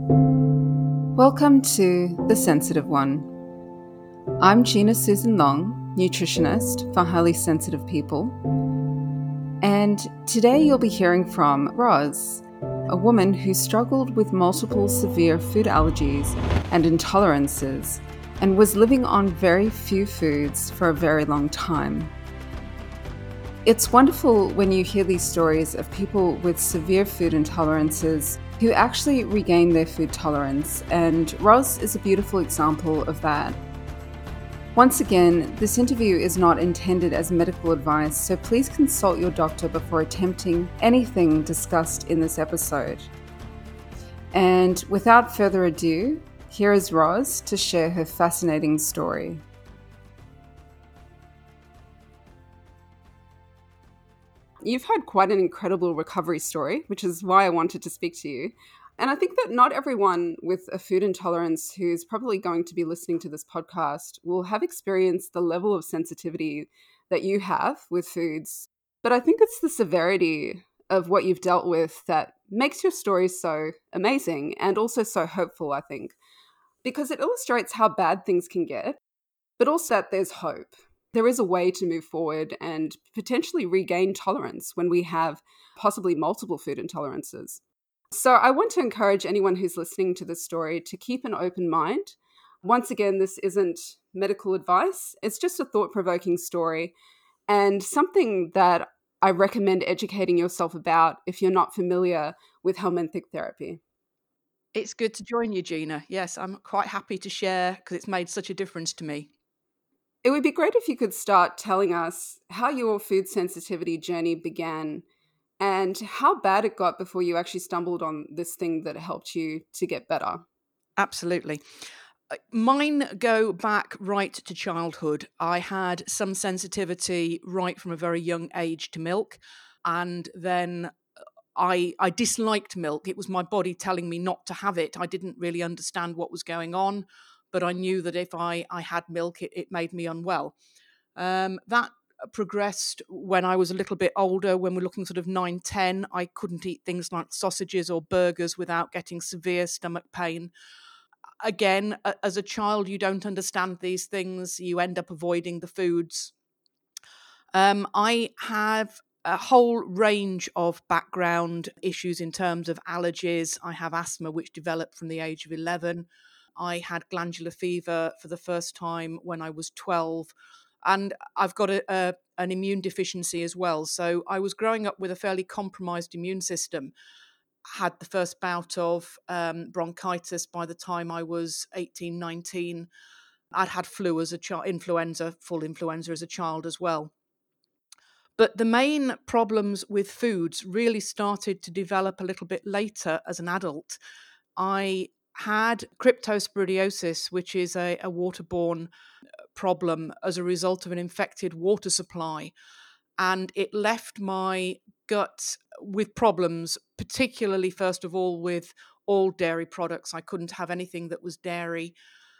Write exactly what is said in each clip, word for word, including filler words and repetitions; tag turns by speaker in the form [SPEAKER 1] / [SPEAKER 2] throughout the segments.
[SPEAKER 1] Welcome to The Sensitive One. I'm Gina Susan Long, nutritionist for highly sensitive people. And today you'll be hearing from Roz, a woman who struggled with multiple severe food allergies and intolerances and was living on very few foods for a very long time. It's wonderful when you hear these stories of people with severe food intolerances who actually regain their food tolerance, and Roz is a beautiful example of that. Once again, this interview is not intended as medical advice, so please consult your doctor before attempting anything discussed in this episode. And without further ado, here is Roz to share her fascinating story. You've had quite an incredible recovery story, which is why I wanted to speak to you. And I think that not everyone with a food intolerance who's probably going to be listening to this podcast will have experienced the level of sensitivity that you have with foods. But I think it's the severity of what you've dealt with that makes your story so amazing and also so hopeful, I think, because it illustrates how bad things can get, but also that there's hope. There is a way to move forward and potentially regain tolerance when we have possibly multiple food intolerances. So I want to encourage anyone who's listening to this story to keep an open mind. Once again, this isn't medical advice. It's just a thought-provoking story and something that I recommend educating yourself about if you're not familiar with Helminthic therapy.
[SPEAKER 2] It's good to join you, Gina. Yes, I'm quite happy to share because it's made such a difference to me.
[SPEAKER 1] It would be great if you could start telling us how your food sensitivity journey began and how bad it got before you actually stumbled on this thing that helped you to get better.
[SPEAKER 2] Absolutely. Mine go back right to childhood. I had some sensitivity right from a very young age to milk, and then I, I disliked milk. It was my body telling me not to have it. I didn't really understand what was going on, but I knew that if I, I had milk, it, it made me unwell. Um, that progressed when I was a little bit older, when we're looking sort of nine, ten. I couldn't eat things like sausages or burgers without getting severe stomach pain. Again, as a child, you don't understand these things. You end up avoiding the foods. Um, I have a whole range of background issues in terms of allergies. I have asthma, which developed from the age of eleven. I had glandular fever for the first time when I was twelve. And I've got a, a, an immune deficiency as well. So I was growing up with a fairly compromised immune system. Had the first bout of um, bronchitis by the time I was eighteen, nineteen. I'd had flu as a child, influenza, full influenza as a child as well. But the main problems with foods really started to develop a little bit later as an adult. I had cryptosporidiosis, which is a, a waterborne problem as a result of an infected water supply. And it left my gut with problems, particularly, first of all, with all dairy products. I couldn't have anything that was dairy.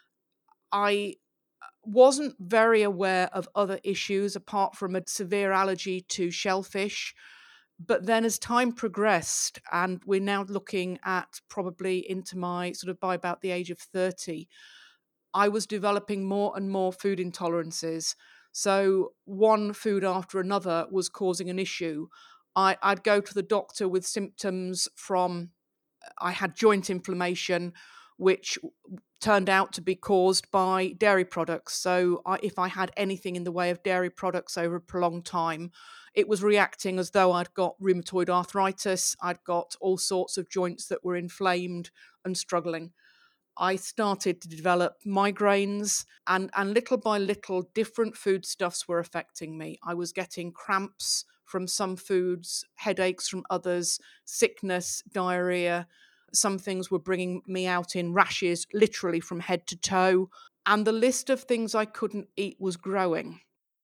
[SPEAKER 2] I wasn't very aware of other issues apart from a severe allergy to shellfish. But then as time progressed, and we're now looking at probably into my sort of by about the age of thirty, I was developing more and more food intolerances. So one food after another was causing an issue. I, I'd go to the doctor with symptoms from, I had joint inflammation, which turned out to be caused by dairy products. So I, if I had anything in the way of dairy products over a prolonged time, it was reacting as though I'd got rheumatoid arthritis. I'd got all sorts of joints that were inflamed and struggling. I started to develop migraines, and, and little by little, different foodstuffs were affecting me. I was getting cramps from some foods, headaches from others, sickness, diarrhea. Some things were bringing me out in rashes, literally from head to toe. And the list of things I couldn't eat was growing.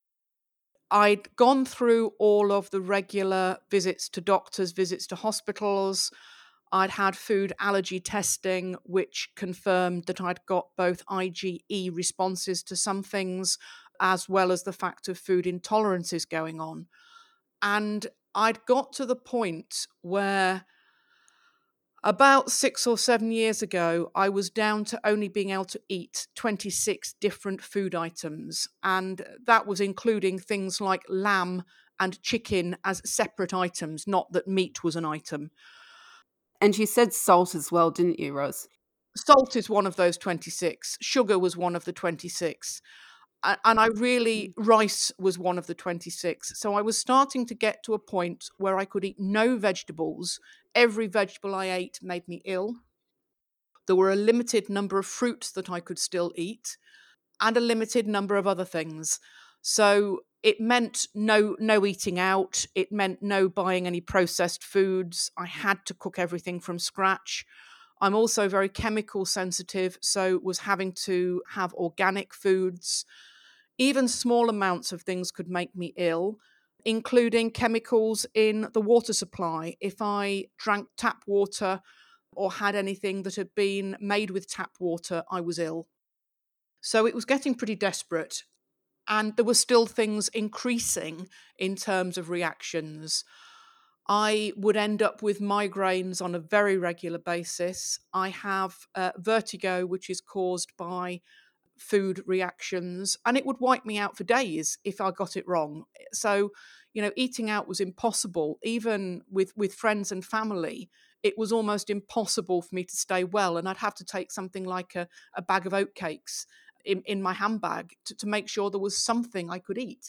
[SPEAKER 2] I'd gone through all of the regular visits to doctors, visits to hospitals. I'd had food allergy testing, which confirmed that I'd got both IgE responses to some things, as well as the fact of food intolerances going on. And I'd got to the point where About six or seven years ago, I was down to only being able to eat twenty-six different food items, and that was including things like lamb and chicken as separate items, not that meat was an item.
[SPEAKER 1] And you said salt as well, didn't you, Rose?
[SPEAKER 2] Salt is one of those twenty-six. Sugar was one of the twenty-six. And I really, rice was one of the twenty-six. So I was starting to get to a point where I could eat no vegetables. Every vegetable I ate made me ill. There were a limited number of fruits that I could still eat and a limited number of other things. So it meant no no eating out. It meant no buying any processed foods. I had to cook everything from scratch. I'm also very chemical sensitive, so was having to have organic foods. Even small amounts of things could make me ill, including chemicals in the water supply. If I drank tap water or had anything that had been made with tap water, I was ill. So it was getting pretty desperate. And there were still things increasing in terms of reactions. I would end up with migraines on a very regular basis. I have uh, vertigo, which is caused by food reactions, and it would wipe me out for days if I got it wrong. So, you know, eating out was impossible. Even with, with friends and family, it was almost impossible for me to stay well. And I'd have to take something like a, a bag of oatcakes in, in my handbag to, to make sure there was something I could eat.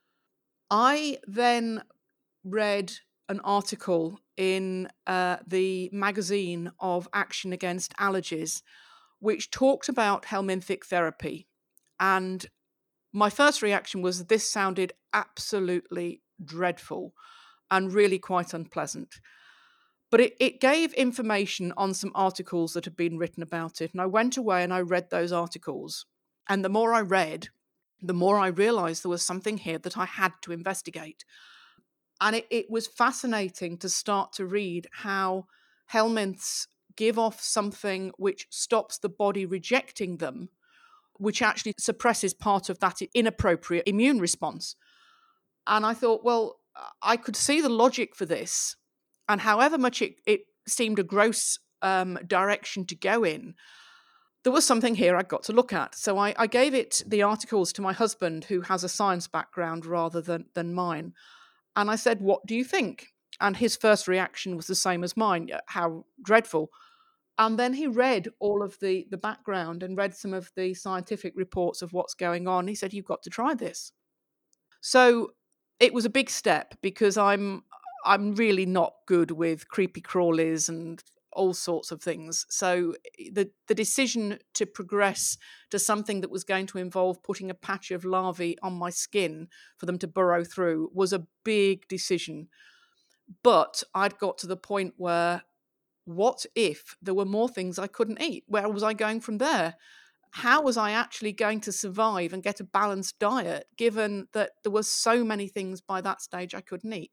[SPEAKER 2] I then read an article in uh, the magazine of Action Against Allergies, which talked about helminthic therapy. And my first reaction was this sounded absolutely dreadful and really quite unpleasant. But it, it gave information on some articles that had been written about it. And I went away and I read those articles. And the more I read, the more I realized there was something here that I had to investigate. And it, it was fascinating to start to read how helminths give off something which stops the body rejecting them, which actually suppresses part of that inappropriate immune response. And I thought, well, I could see the logic for this. And however much it, it seemed a gross um, direction to go in, there was something here I'd got to look at. So I, I gave it the articles to my husband, who has a science background rather than, than mine. And I said, what do you think? And his first reaction was the same as mine. How dreadful. And then he read all of the, the background and read some of the scientific reports of what's going on. He said, you've got to try this. So it was a big step because I'm I'm really not good with creepy crawlies and all sorts of things. So the, the decision to progress to something that was going to involve putting a patch of larvae on my skin for them to burrow through was a big decision. But I'd got to the point where, what if there were more things I couldn't eat? Where was I going from there? How was I actually going to survive and get a balanced diet, given that there were so many things by that stage I couldn't eat?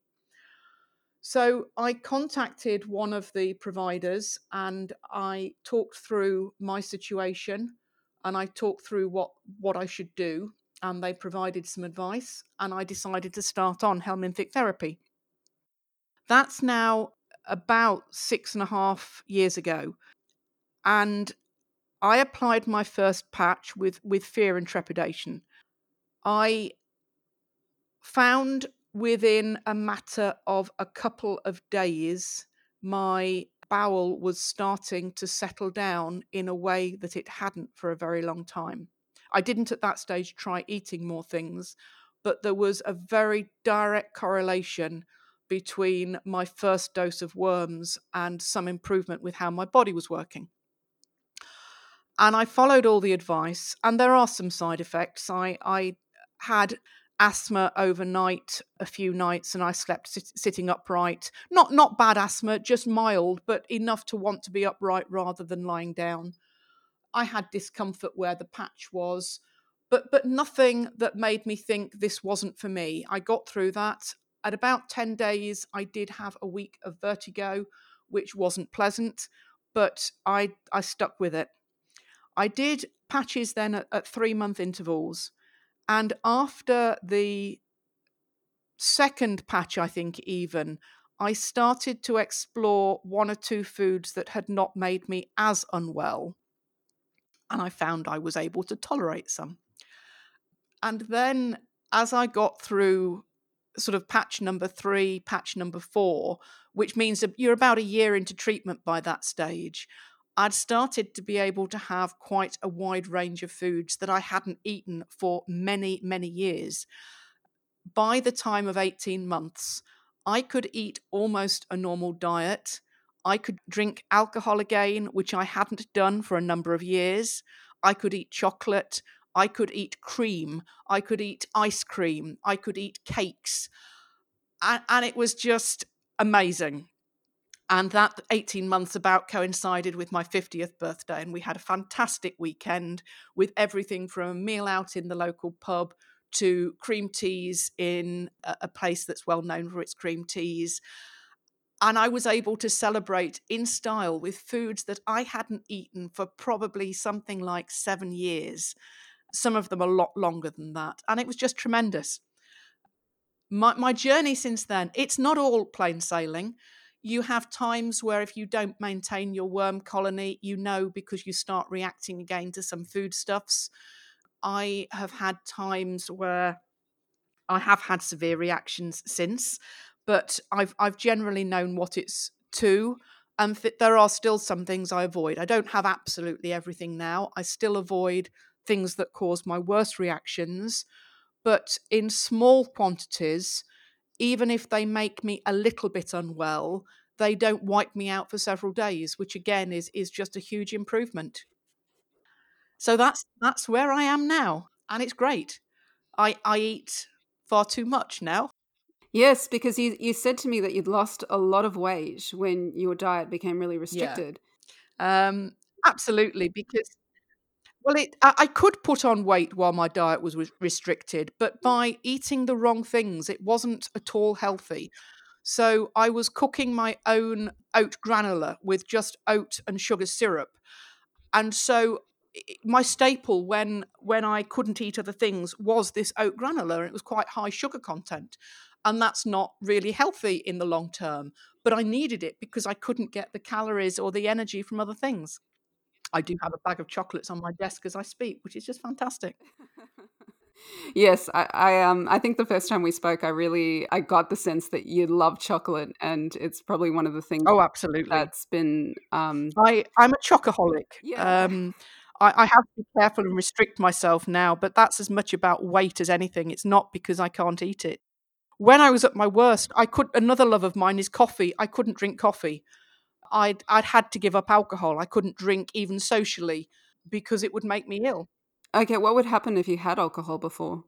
[SPEAKER 2] So I contacted one of the providers and I talked through my situation and I talked through what, what I should do. And they provided some advice and I decided to start on helminthic therapy. That's now about six and a half years ago. And I applied my first patch with, with fear and trepidation. I found within a matter of a couple of days, my bowel was starting to settle down in a way that it hadn't for a very long time. I didn't at that stage try eating more things, but there was a very direct correlation between my first dose of worms and some improvement with how my body was working. And I followed all the advice, and there are some side effects. I, I had asthma overnight a few nights, and I slept sit- sitting upright. Not not bad asthma, just mild, but enough to want to be upright rather than lying down. I had discomfort where the patch was, but but nothing that made me think this wasn't for me. I got through that. At about ten days, I did have a week of vertigo, which wasn't pleasant, but I I stuck with it. I did patches then at, at three-month intervals. And after the second patch, I think even, I started to explore one or two foods that had not made me as unwell, and I found I was able to tolerate some. And then as I got through sort of patch number three, patch number four, which means that you're about a year into treatment by that stage, I'd started to be able to have quite a wide range of foods that I hadn't eaten for many, many years. By the time of eighteen months, I could eat almost a normal diet. I could drink alcohol again, which I hadn't done for a number of years. I could eat chocolate. I could eat cream. I could eat ice cream. I could eat cakes. And, and it was just amazing. And that eighteen months about coincided with my fiftieth birthday. And we had a fantastic weekend with everything from a meal out in the local pub to cream teas in a, a place that's well known for its cream teas. And I was able to celebrate in style with foods that I hadn't eaten for probably something like seven years. Some of them a lot longer than that. And it was just tremendous. My, my journey since then, it's not all plain sailing. You have times where if you don't maintain your worm colony, you know, because you start reacting again to some foodstuffs. I have had times where I have had severe reactions since, but I've I've generally known what it's to. And th- there are still some things I avoid. I don't have absolutely everything now. I still avoid things that cause my worst reactions, but in small quantities, even if they make me a little bit unwell, they don't wipe me out for several days, which again is is just a huge improvement. So that's that's where I am now, and it's great. I I eat far too much now.
[SPEAKER 1] Yes, because you you said to me that you'd lost a lot of weight when your diet became really
[SPEAKER 2] Yeah,
[SPEAKER 1] restricted.
[SPEAKER 2] um, absolutely. Because well, it I, I could put on weight while my diet was res- restricted, but by eating the wrong things, it wasn't at all healthy. So I was cooking my own oat granola with just oat and sugar syrup. And so i- my staple when when I couldn't eat other things was this oat granola, and it was quite high sugar content. And that's not really healthy in the long term. But I needed it because I couldn't get the calories or the energy from other things. I do have a bag of chocolates on my desk as I speak, which is just fantastic.
[SPEAKER 1] Yes, I, I um I think the first time we spoke, I really I got the sense that you love chocolate, and it's probably one of the things
[SPEAKER 2] Oh, absolutely.
[SPEAKER 1] that's been um
[SPEAKER 2] I I'm a chocoholic.
[SPEAKER 1] yeah.
[SPEAKER 2] Um, I, I have to be careful and restrict myself now, but that's as much about weight as anything. It's not because I can't eat it. When I was at my worst, I could. Another love of mine is coffee. I couldn't drink coffee. I'd I'd had to give up alcohol. I couldn't drink even socially because it would make me ill.
[SPEAKER 1] Okay, what would happen if you had alcohol before?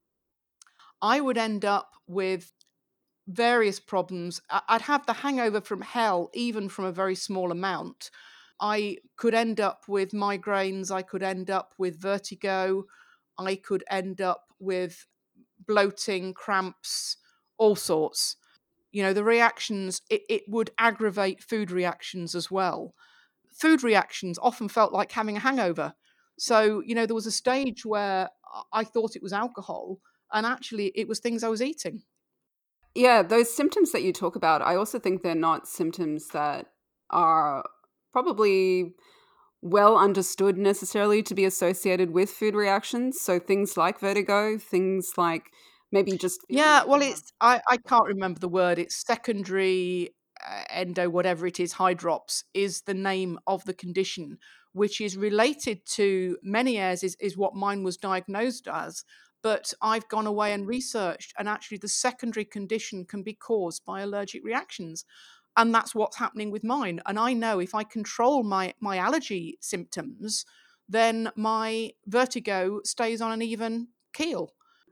[SPEAKER 2] I would end up with various problems. I- I'd have the hangover from hell, even from a very small amount. I could end up with migraines. I could end up with vertigo. I could end up with bloating, cramps, all sorts. You know, the reactions, it, it would aggravate food reactions as well. Food reactions often felt like having a hangover. So, you know, there was a stage where I thought it was alcohol, and actually it was things I was eating.
[SPEAKER 1] Yeah, those symptoms that you talk about, I also think they're not symptoms that are probably well understood necessarily to be associated with food reactions. So things like vertigo, things like maybe just feeling
[SPEAKER 2] Yeah,
[SPEAKER 1] like
[SPEAKER 2] well,
[SPEAKER 1] you have.
[SPEAKER 2] it's I I can't remember the word. It's secondary uh, endo, whatever it is. Hydrops is the name of the condition, which is related to Meniere's. Is is what mine was diagnosed as. But I've gone away and researched, and actually, the secondary condition can be caused by allergic reactions, and that's what's happening with mine. And I know if I control my my allergy symptoms, then my vertigo stays on an even keel.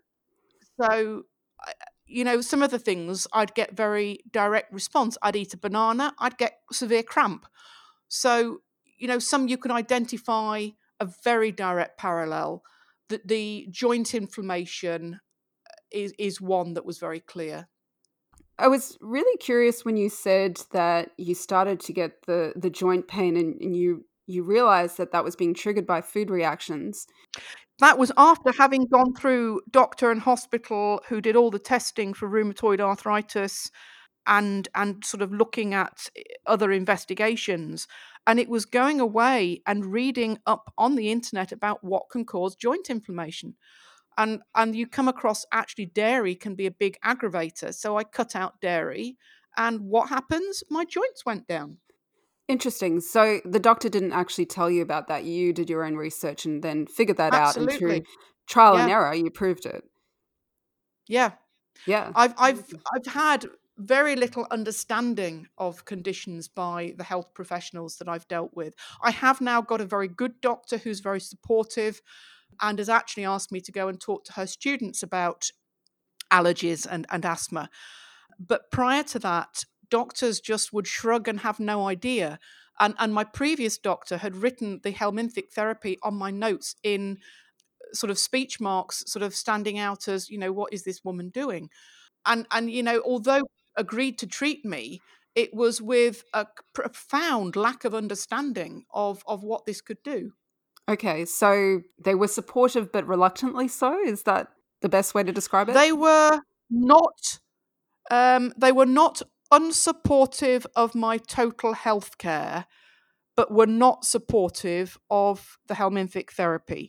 [SPEAKER 2] So, I- you know, some of the things I'd get very direct response. I'd eat a banana, I'd get severe cramp. So, you know, some you can identify a very direct parallel. That the joint inflammation is is one that was very clear.
[SPEAKER 1] I was really curious when you said that you started to get the the joint pain, and, and you you realized that that was being triggered by food reactions.
[SPEAKER 2] That was after having gone through doctor and hospital who did all the testing for rheumatoid arthritis. and and sort of looking at other investigations. And it was going away and reading up on the internet about what can cause joint inflammation. And and you come across actually dairy can be a big aggravator. So I cut out dairy, and what happens? My joints went down.
[SPEAKER 1] Interesting. So the doctor didn't actually tell you about that. You did your own research and then figured that out, and through
[SPEAKER 2] Absolutely.
[SPEAKER 1] trial and
[SPEAKER 2] Yeah.
[SPEAKER 1] error, you proved it.
[SPEAKER 2] Yeah.
[SPEAKER 1] Yeah.
[SPEAKER 2] I've I've I've had very little understanding of conditions by the health professionals that I've dealt with. I have now got a very good doctor who's very supportive and has actually asked me to go and talk to her students about allergies and, and asthma. But prior to that, doctors just would shrug and have no idea. And, and my previous doctor had written the Helminthic therapy on my notes in sort of speech marks, sort of standing out as, you know, what is this woman doing? And, and you know, although agreed to treat me, it was with a profound lack of understanding of, of what this could do.
[SPEAKER 1] Okay. So they were supportive, but reluctantly so. Is that the best way to describe it?
[SPEAKER 2] They were not um, they were not unsupportive of my total health care, but were not supportive of the Helminthic therapy.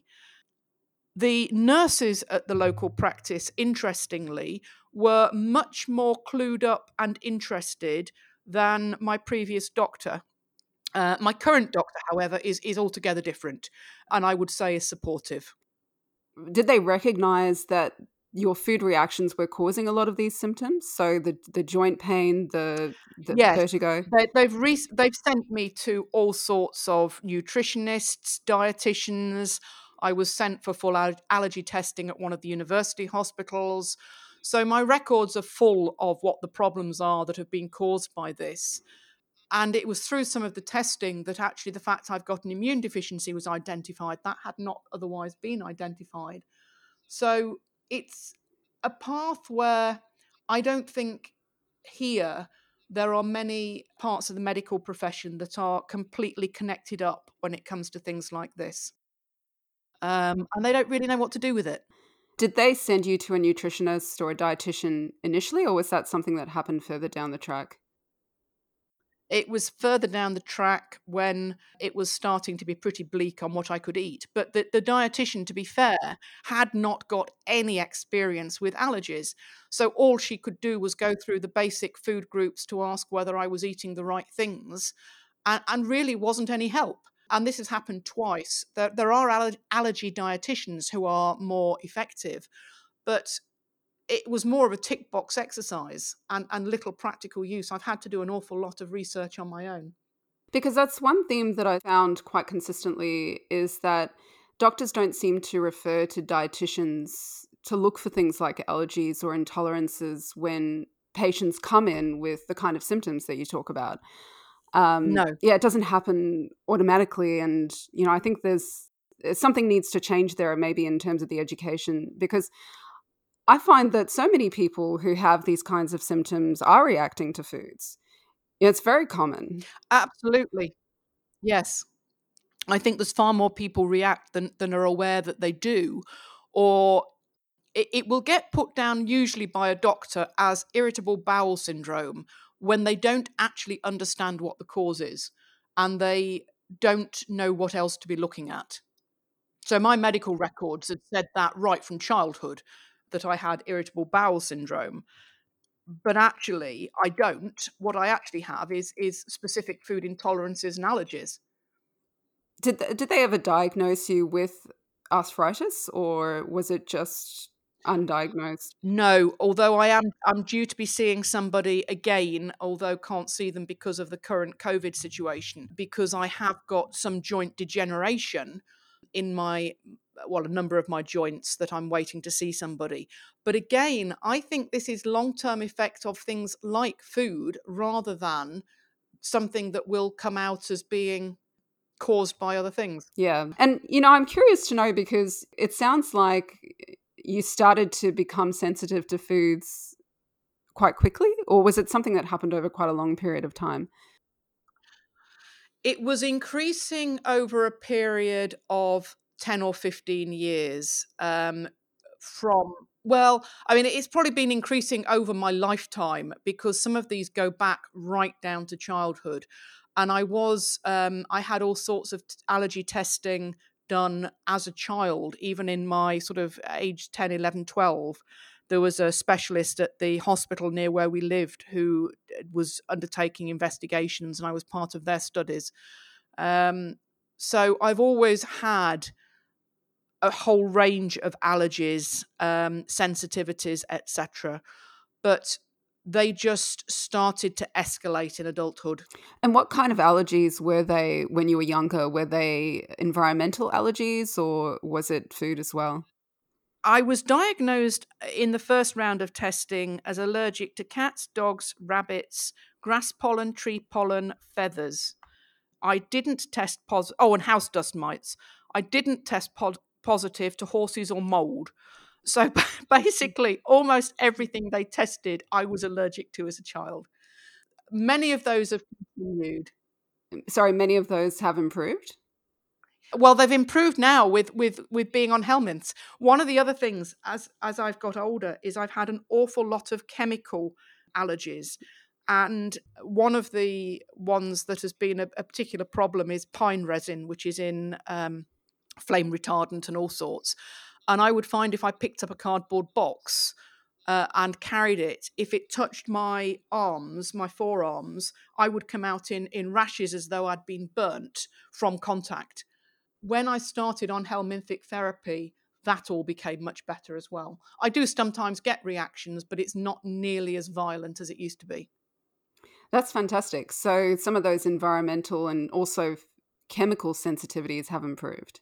[SPEAKER 2] The nurses at the local practice, interestingly, were much more clued up and interested than my previous doctor. Uh, my current doctor, however, is is altogether different, and I would say is supportive.
[SPEAKER 1] Did they recognize that your food reactions were causing a lot of these symptoms? So the the joint pain, the the
[SPEAKER 2] Yes,
[SPEAKER 1] vertigo.
[SPEAKER 2] they, they've re- they've sent me to all sorts of nutritionists, dietitians. I was sent for full al- allergy testing at one of the university hospitals. So my records are full of what the problems are that have been caused by this. And it was through some of the testing that actually the fact I've got an immune deficiency was identified. That had not otherwise been identified. So it's a path where I don't think here there are many parts of the medical profession that are completely connected up when it comes to things like this. Um, and they don't really know what to do with it.
[SPEAKER 1] Did they send you to a nutritionist or a dietitian initially, or was that something that happened further down the track?
[SPEAKER 2] It was further down the track when it was starting to be pretty bleak on what I could eat. But the, the dietitian, to be fair, had not got any experience with allergies. So all she could do was go through the basic food groups to ask whether I was eating the right things, and, and really wasn't any help. And this has happened twice. There, there are aller- allergy dietitians who are more effective, but it was more of a tick box exercise and, and little practical use. I've had to do an awful lot of research on my own.
[SPEAKER 1] Because that's one theme that I found quite consistently is that doctors don't seem to refer to dietitians to look for things like allergies or intolerances when patients come in with the kind of symptoms that you talk about. Um,
[SPEAKER 2] No,
[SPEAKER 1] yeah, it doesn't happen automatically. And, you know, I think there's something needs to change there, maybe in terms of the education, because I find that so many people who have these kinds of symptoms are reacting to foods. Yeah, it's very common.
[SPEAKER 2] absolutely. Yes. I think there's far more people react than, than are aware that they do, or it, it will get put down usually by a doctor as irritable bowel syndrome when they don't actually understand what the cause is and they don't know what else to be looking at. So my medical records had said that right from childhood that I had irritable bowel syndrome, but actually I don't. What I actually have is is specific food intolerances and allergies.
[SPEAKER 1] Did th did they ever diagnose you with arthritis, or was it just undiagnosed?
[SPEAKER 2] No, although I am I'm due to be seeing somebody again, although can't see them because of the current COVID situation, because I have got some joint degeneration in my well, a number of my joints that I'm waiting to see somebody. But again, I think this is long-term effect of things like food rather than something that will come out as being caused by other things.
[SPEAKER 1] Yeah, and, you know, I'm curious to know because it sounds like you started to become sensitive to foods quite quickly, or was it something that happened over quite a long period of time?
[SPEAKER 2] It was increasing over a period of ten or fifteen years, um, from Well, I mean, it's probably been increasing over my lifetime because some of these go back right down to childhood. And I was, um, I had all sorts of t- allergy testing done as a child, even in my sort of age ten, eleven, twelve. There was a specialist at the hospital near where we lived who uh, was undertaking investigations, and I was part of their studies. Um, so I've always had a whole range of allergies, um, sensitivities, et cetera. But they just started to escalate in adulthood.
[SPEAKER 1] And what kind of allergies were they when you were younger? Were they environmental allergies or was it food as well?
[SPEAKER 2] I was diagnosed in the first round of testing as allergic to cats, dogs, rabbits, grass pollen, tree pollen, feathers. I didn't test positive. Oh, and house dust mites. I didn't test pod- positive to horses or mold. So basically, almost everything they tested, I was allergic to as a child. Many of those have continued.
[SPEAKER 1] Sorry, many of those have improved?
[SPEAKER 2] Well, they've improved now with with with being on helminths. One of the other things, as as I've got older, is I've had an awful lot of chemical allergies. And one of the ones that has been a, a particular problem is pine resin, which is in um, flame retardant and all sorts. And I would find if I picked up a cardboard box uh, and carried it, if it touched my arms, my forearms, I would come out in, in rashes as though I'd been burnt from contact. When I started on helminthic therapy, that all became much better as well. I do sometimes get reactions, but it's not nearly as violent as it used to be.
[SPEAKER 1] That's fantastic. So some of those environmental and also f- chemical sensitivities have improved.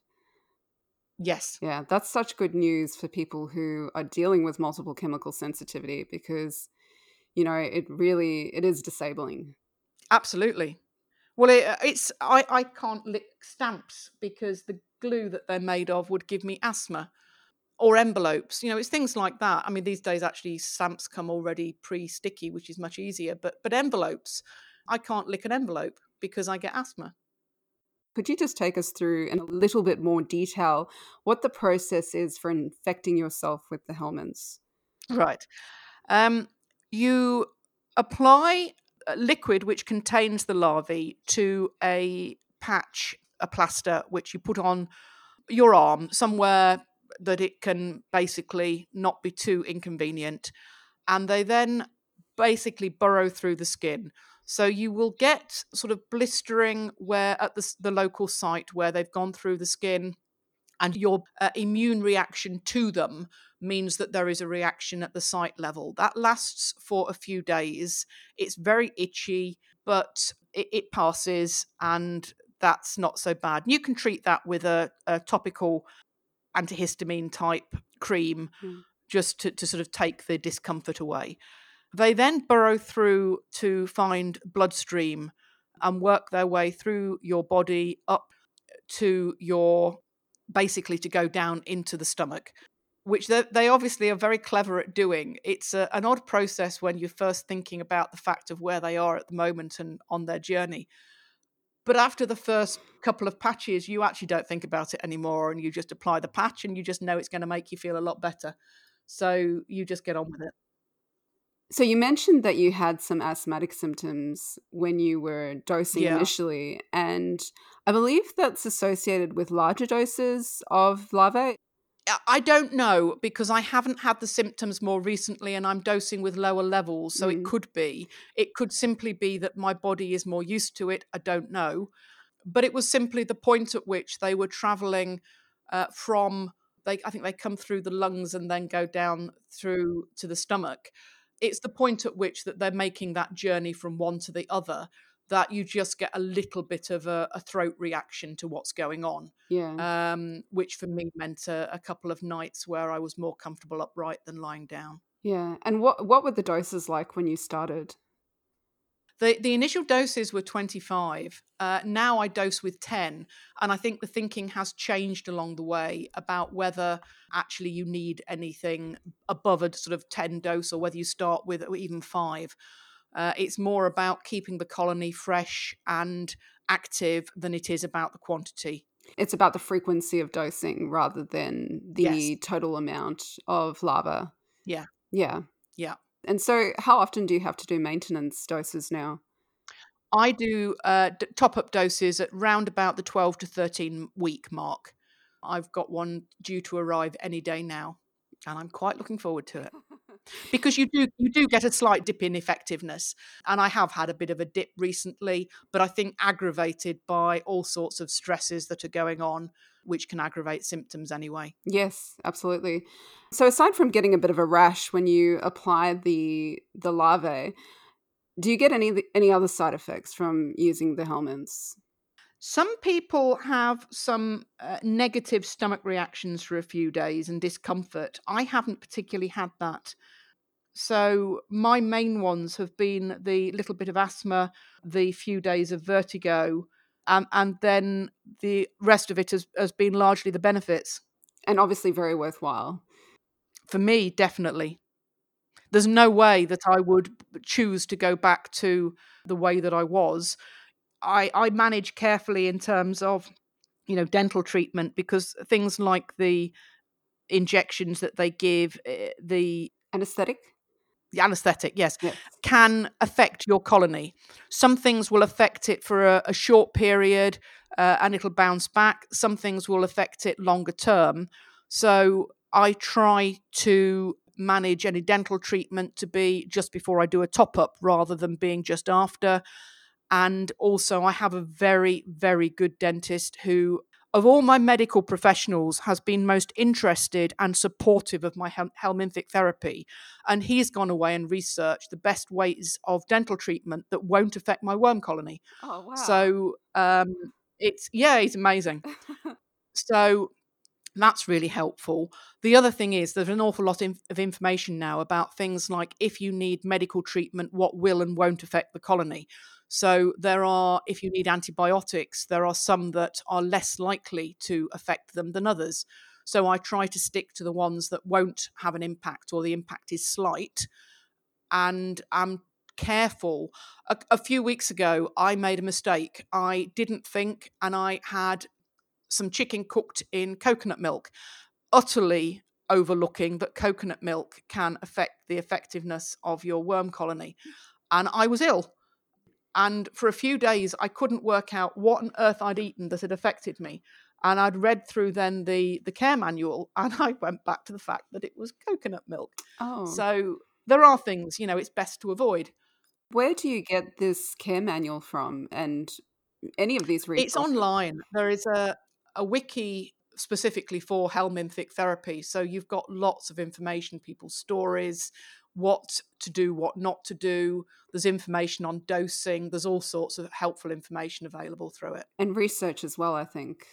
[SPEAKER 2] Yes,
[SPEAKER 1] Yeah, that's such good news for people who are dealing with multiple chemical sensitivity because, you know, it really it is disabling.
[SPEAKER 2] absolutely. Well, it, uh, it's I, I can't lick stamps because the glue that they're made of would give me asthma. Or envelopes, you know, it's things like that. I mean, these days actually stamps come already pre-sticky, which is much easier. But but envelopes, I can't lick an envelope because I get asthma.
[SPEAKER 1] Could you just take us through in a little bit more detail what the process is for infecting yourself with the helminths?
[SPEAKER 2] Right. Um, you apply a liquid which contains the larvae to a patch, a plaster, which you put on your arm somewhere that it can basically not be too inconvenient. And they then basically burrow through the skin. So you will get sort of blistering where at the, s- the local site where they've gone through the skin, and your uh, immune reaction to them means that there is a reaction at the site level. That lasts for a few days. It's very itchy, but it, it passes, and that's not so bad. You can treat that with a, a topical antihistamine type cream
[SPEAKER 1] Mm.
[SPEAKER 2] just to, to sort of take the discomfort away. They then burrow through to find bloodstream and work their way through your body up to your basically to go down into the stomach, which they, they obviously are very clever at doing. It's a, an odd process when you're first thinking about the fact of where they are at the moment and on their journey. But after the first couple of patches, you actually don't think about it anymore and you just apply the patch and you just know it's going to make you feel a lot better. So you just get on with it.
[SPEAKER 1] So you mentioned that you had some asthmatic symptoms when you were dosing
[SPEAKER 2] Yeah.
[SPEAKER 1] initially, and I believe that's associated with larger doses of larvae.
[SPEAKER 2] I I don't know because I haven't had the symptoms more recently and I'm dosing with lower levels. So it
[SPEAKER 1] Mm.
[SPEAKER 2] could be. It could simply be that my body is more used to it. I don't know. But it was simply the point at which they were traveling uh, from, they, I think they come through the lungs and then go down through to the stomach. It's the point at which that they're making that journey from one to the other that you just get a little bit of a, a throat reaction to what's going on,
[SPEAKER 1] Yeah,
[SPEAKER 2] um, which for me meant a, a couple of nights where I was more comfortable upright than lying down.
[SPEAKER 1] yeah. And what what were the doses like when you started?
[SPEAKER 2] The the initial doses were twenty-five. Uh, now I dose with ten. And I think the thinking has changed along the way about whether actually you need anything above a sort of ten dose or whether you start with even five. Uh, it's more about keeping the colony fresh and active than it is about the quantity.
[SPEAKER 1] It's about the frequency of dosing rather than
[SPEAKER 2] Yes.
[SPEAKER 1] the total amount of lava.
[SPEAKER 2] Yeah.
[SPEAKER 1] Yeah.
[SPEAKER 2] Yeah.
[SPEAKER 1] And so how often do you have to do maintenance doses now?
[SPEAKER 2] I do uh, d- top-up doses at round about the twelve to thirteen week mark. I've got one due to arrive any day now, and I'm quite looking forward to it. Because you do you do get a slight dip in effectiveness, and I have had a bit of a dip recently, but I think aggravated by all sorts of stresses that are going on, which can aggravate symptoms anyway.
[SPEAKER 1] Yes, absolutely. So aside from getting a bit of a rash when you apply the the larvae, do you get any any other side effects from using the helminths?
[SPEAKER 2] Some people have some uh, negative stomach reactions for a few days and discomfort. I haven't particularly had that. So my main ones have been the little bit of asthma, the few days of vertigo, um, and then the rest of it has, has been largely the benefits.
[SPEAKER 1] And obviously very worthwhile.
[SPEAKER 2] For me, definitely. There's no way that I would choose to go back to the way that I was. I, I manage carefully in terms of, you know, dental treatment, because things like the injections that they give, eh, the
[SPEAKER 1] Anesthetic?
[SPEAKER 2] the anesthetic, yes,
[SPEAKER 1] Yes.
[SPEAKER 2] can affect your colony. Some things will affect it for a, a short period uh, and it'll bounce back. Some things will affect it longer term. So I try to manage any dental treatment to be just before I do a top up rather than being just after. And also, I have a very, very good dentist who, of all my medical professionals, has been most interested and supportive of my hel- helminthic therapy. And he's gone away and researched the best ways of dental treatment that won't affect my worm colony.
[SPEAKER 1] Oh, wow.
[SPEAKER 2] So um, it's, yeah, he's amazing. So that's really helpful. The other thing is there's an awful lot of information now about things like if you need medical treatment, what will and won't affect the colony. So there are, if you need antibiotics, there are some that are less likely to affect them than others. So I try to stick to the ones that won't have an impact or the impact is slight. And I'm careful. A, a few weeks ago, I made a mistake. I didn't think, and I had some chicken cooked in coconut milk, utterly overlooking that coconut milk can affect the effectiveness of your worm colony. And I was ill. And for a few days, I couldn't work out what on earth I'd eaten that had affected me. And I'd read through then the, the care manual, and I went back to the fact that it was coconut milk.
[SPEAKER 1] Oh.
[SPEAKER 2] So there are things, you know, it's best to avoid.
[SPEAKER 1] Where do you get this care manual from and any of these
[SPEAKER 2] It's
[SPEAKER 1] resources?
[SPEAKER 2] online. There is a, a wiki specifically for helminthic therapy. So you've got lots of information, people's stories, what to do, what not to do. There's information on dosing. There's all sorts of helpful information available through it.
[SPEAKER 1] And research as well, I think.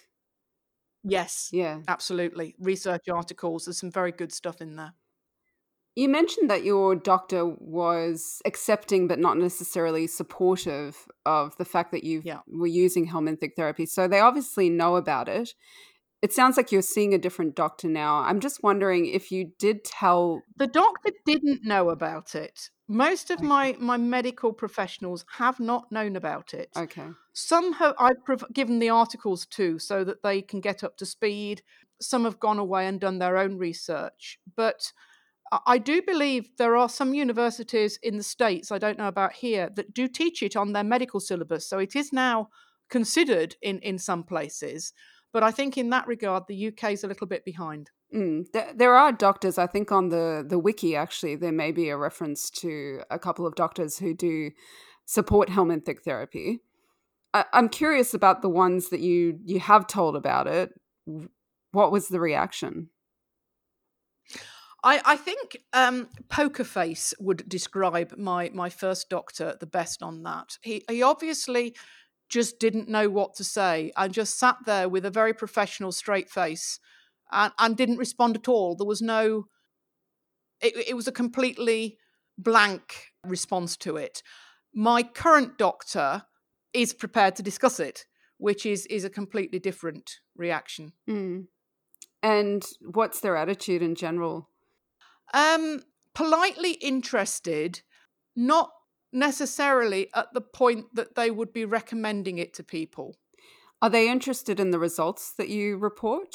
[SPEAKER 2] Yes,
[SPEAKER 1] Yeah.
[SPEAKER 2] absolutely. Research articles. There's some very good stuff in there.
[SPEAKER 1] You mentioned that your doctor was accepting but not necessarily supportive of the fact that you
[SPEAKER 2] Yeah.
[SPEAKER 1] were using helminthic therapy. So they obviously know about it. It sounds like you're seeing a different doctor now. I'm just wondering if you did tell.
[SPEAKER 2] The doctor didn't know about it. Most of
[SPEAKER 1] Okay.
[SPEAKER 2] my, my medical professionals have not known about it.
[SPEAKER 1] Okay.
[SPEAKER 2] Some have I've prov- given the articles to so that they can get up to speed. Some have gone away and done their own research. But I I do believe there are some universities in the States, I don't know about here, that do teach it on their medical syllabus. So it is now considered in, in some places. But I think in that regard, the U K is a little bit behind.
[SPEAKER 1] Mm. There, there are doctors, I think on the, the wiki, actually, there may be a reference to a couple of doctors who do support helminthic therapy. I, I'm curious about the ones that you, you have told about it. What was the reaction?
[SPEAKER 2] I, I think um, Poker Face would describe my my first doctor the best on that. He he obviously just didn't know what to say and just sat there with a very professional, straight face and, and didn't respond at all. There was no, it, it was a completely blank response to it. My current doctor is prepared to discuss it, which is is a completely different reaction.
[SPEAKER 1] Mm. And what's their attitude in general?
[SPEAKER 2] Um, politely interested, not necessarily at the point that they would be recommending it to people.
[SPEAKER 1] Are they interested in the results that you report?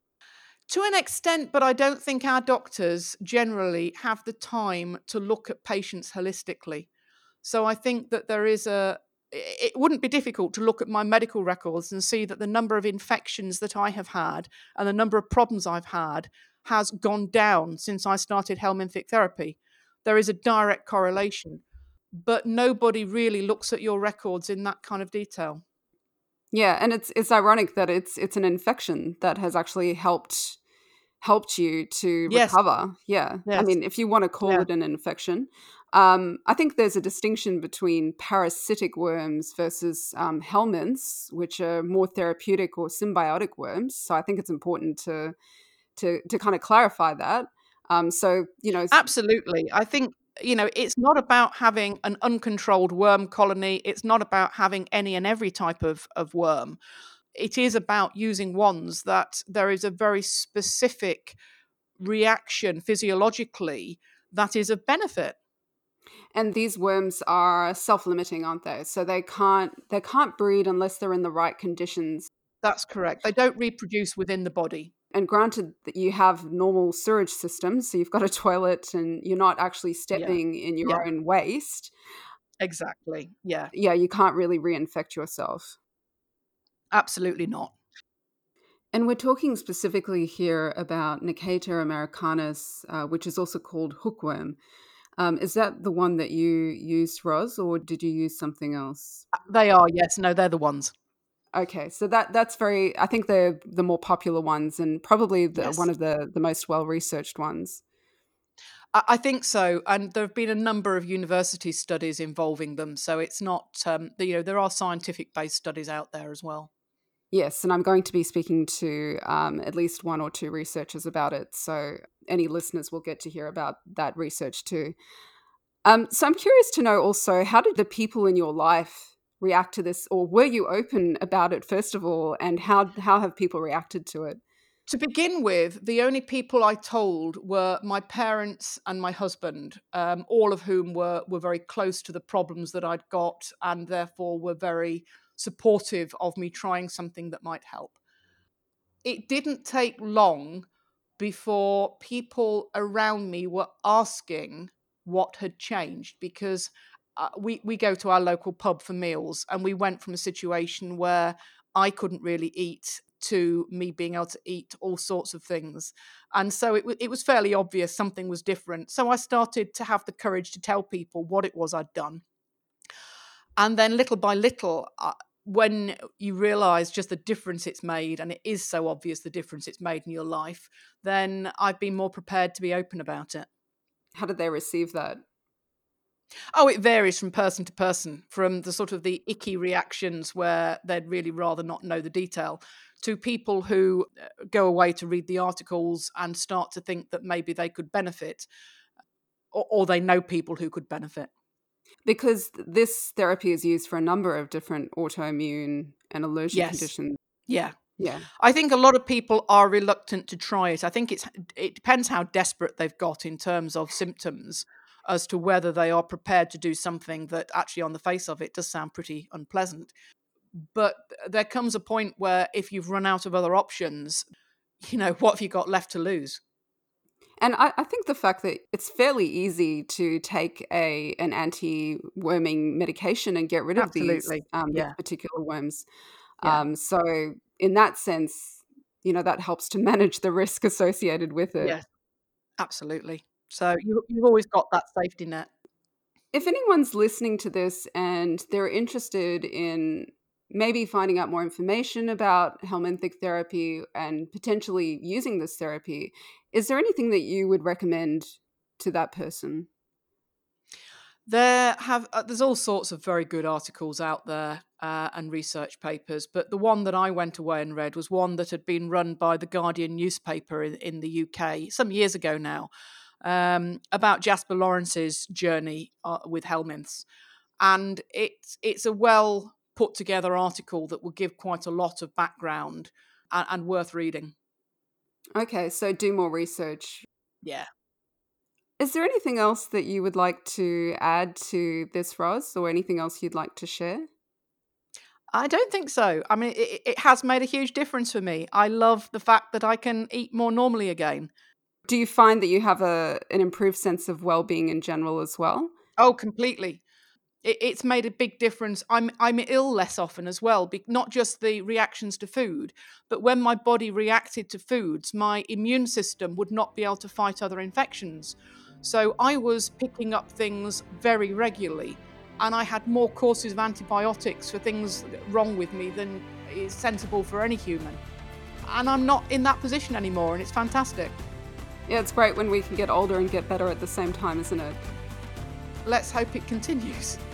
[SPEAKER 2] To an extent, but I don't think our doctors generally have the time to look at patients holistically. So I think that there is a, it wouldn't be difficult to look at my medical records and see that the number of infections that I have had and the number of problems I've had has gone down since I started helminthic therapy. There is a direct correlation, but nobody really looks at your records in that kind of detail.
[SPEAKER 1] Yeah, and it's it's ironic that it's it's an infection that has actually helped helped you to
[SPEAKER 2] Yes,
[SPEAKER 1] recover. Yeah. I
[SPEAKER 2] yes,
[SPEAKER 1] mean, if you want to call
[SPEAKER 2] yeah,
[SPEAKER 1] it an infection. Um, I think there's a distinction between parasitic worms versus um, helminths, which are more therapeutic or symbiotic worms. So I think it's important to to to kind of clarify that. Um, so you know, s-
[SPEAKER 2] absolutely. I think, you know, it's not about having an uncontrolled worm colony. It's not about having any and every type of, of worm. It is about using ones that there is a very specific reaction physiologically that is of benefit.
[SPEAKER 1] and these worms are self-limiting, aren't they? So they can't they can't breed unless they're in the right conditions.
[SPEAKER 2] That's correct. They don't reproduce within the body.
[SPEAKER 1] And granted that you have normal sewage systems, so you've got a toilet and you're not actually
[SPEAKER 2] Yeah.
[SPEAKER 1] stepping in
[SPEAKER 2] Yeah.
[SPEAKER 1] your own waste,
[SPEAKER 2] Exactly. Yeah.
[SPEAKER 1] yeah, you can't really reinfect yourself.
[SPEAKER 2] Absolutely not.
[SPEAKER 1] And we're talking specifically here about Nicator americanus, uh, which is also called hookworm. Um, is that the one that you used, Roz, or did you use something else?
[SPEAKER 2] They are, yes. No, they're the ones.
[SPEAKER 1] Okay, so that that's very. I think they're the more popular ones, and probably the one
[SPEAKER 2] Yes.
[SPEAKER 1] of the the most well researched ones.
[SPEAKER 2] I I think so, and there have been a number of university studies involving them. So it's not, um, you know, there are scientific-based studies out there as well.
[SPEAKER 1] Yes, and I'm going to be speaking to um, at least one or two researchers about it. So any listeners will get to hear about that research too. Um, so I'm curious to know also, how did the people in your life react to this, or were you open about it first of all, and how how have people reacted to it?
[SPEAKER 2] To begin with, the only people I told were my parents and my husband, um, all of whom were were very close to the problems that I'd got, and therefore were very supportive of me trying something that might help. It didn't take long before people around me were asking what had changed because uh, we we go to our local pub for meals, and we went from a situation where I couldn't really eat to me being able to eat all sorts of things, and so it w- it was fairly obvious something was different. So I started to have the courage to tell people what it was I'd done, and then little by little, uh, when you realize just the difference it's made, and it is so obvious the difference it's made in your life, then I've been more prepared to be open about it.
[SPEAKER 1] How did they receive that?
[SPEAKER 2] Oh, it varies from person to person, from the sort of the icky reactions where they'd really rather not know the detail, to people who uh, go away to read the articles and start to think that maybe they could benefit, or, or they know people who could benefit.
[SPEAKER 1] Because this therapy is used for a number of different autoimmune and allergic
[SPEAKER 2] Yes.
[SPEAKER 1] conditions.
[SPEAKER 2] Yeah.
[SPEAKER 1] Yeah.
[SPEAKER 2] I think a lot of people are reluctant to try it. I think it's it depends how desperate they've got in terms of symptoms as to whether they are prepared to do something that actually on the face of it does sound pretty unpleasant. But there comes a point where if you've run out of other options, you know, what have you got left to lose?
[SPEAKER 1] And I, I think the fact that it's fairly easy to take a an anti-worming medication and get rid of these
[SPEAKER 2] Absolutely.
[SPEAKER 1] um, these
[SPEAKER 2] Yeah.
[SPEAKER 1] particular worms.
[SPEAKER 2] Yeah.
[SPEAKER 1] Um, so in that sense, you know, that helps to manage the risk associated with it.
[SPEAKER 2] Yes. Absolutely. So you you've always got that safety net.
[SPEAKER 1] If anyone's listening to this and they're interested in maybe finding out more information about helminthic therapy and potentially using this therapy, is there anything that you would recommend to that person?
[SPEAKER 2] There have uh, there's all sorts of very good articles out there uh, and research papers, but the one that I went away and read was one that had been run by the Guardian newspaper in, in the U K some years ago now, um, about Jasper Lawrence's journey uh, with helminths, and it's it's a well put together article that will give quite a lot of background and, and worth reading.
[SPEAKER 1] Okay, so do more research.
[SPEAKER 2] Yeah.
[SPEAKER 1] Is there anything else that you would like to add to this, Roz, or anything else you'd like to share?
[SPEAKER 2] I don't think so. I mean, it, it has made a huge difference for me. I love the fact that I can eat more normally again.
[SPEAKER 1] Do you find that you have a an improved sense of well-being in general as well?
[SPEAKER 2] Oh, completely. It, it's made a big difference. I'm I'm ill less often as well, be, not just the reactions to food, but when my body reacted to foods, my immune system would not be able to fight other infections. So I was picking up things very regularly, and I had more courses of antibiotics for things wrong with me than is sensible for any human. And I'm not in that position anymore, and it's fantastic.
[SPEAKER 1] Yeah, it's great when we can get older and get better at the same time, isn't it?
[SPEAKER 2] Let's hope it continues.